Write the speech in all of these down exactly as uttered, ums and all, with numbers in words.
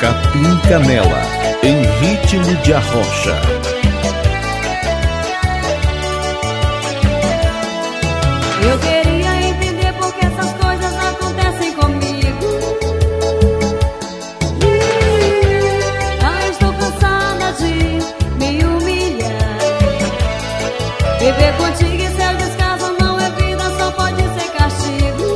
Capim Canela, em ritmo de arrocha. Eu queria entender por que essas coisas acontecem comigo. Ah, estou cansada de me humilhar. Viver contigo e seu descaso não é vida, só pode ser castigo.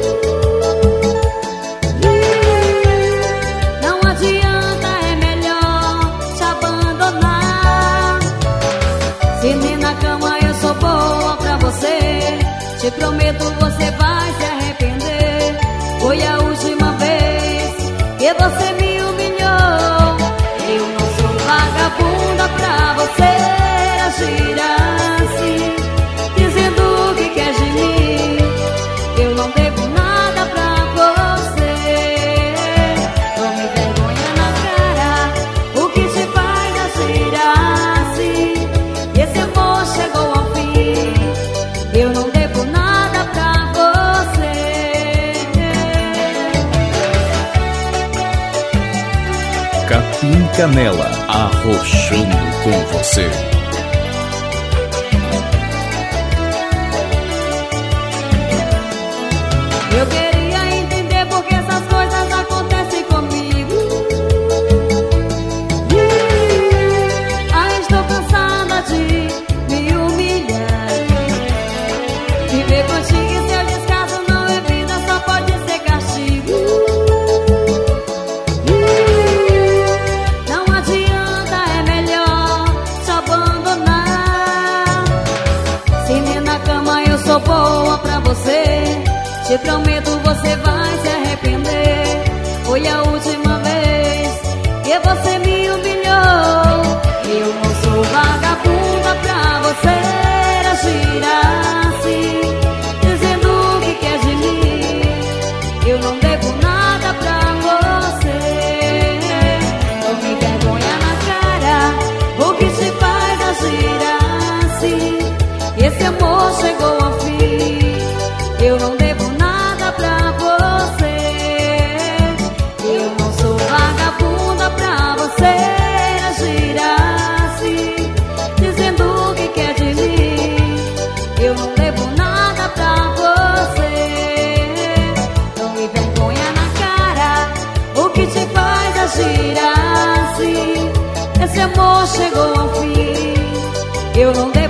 Não adianta, é melhor te abandonar. Se nem na cama eu sou boa pra você, te prometo você vai se arrepender. Foi a última vez que você me humilhou. Eu não sou vagabunda pra você agir assim, dizendo o que quer de mim. Eu não devo nada pra você. Tome vergonha na cara, o que te faz agir assim? Esse amor chegou ao fim. Eu não devo nada pra você. Capim Canela, arrochando com você. Eu queria entender por que essas coisas acontecem comigo. Ah, estou cansada de me humilhar. Viver contigo e seu descaso não é vida, só pode ser castigo. Não adianta, é melhor te abandonar. Se nem na cama eu sou boa pra você, te prometo você vai se arrepender. Foi a última vez que você me humilhou. Eu não sou vagabunda pra você agir assim, dizendo o que quer de mim. Eu não devo nada pra você. Tome vergonha na cara, o que te faz agir assim? Esse amor chegou ao fim. Eu não devo nada pra você. Eu não sou vagabunda pra você agir assim, dizendo o que quer de mim. Eu não devo nada pra você. Tome vergonha na cara, o que te faz agir assim? Esse amor chegou ao fim. Eu não devo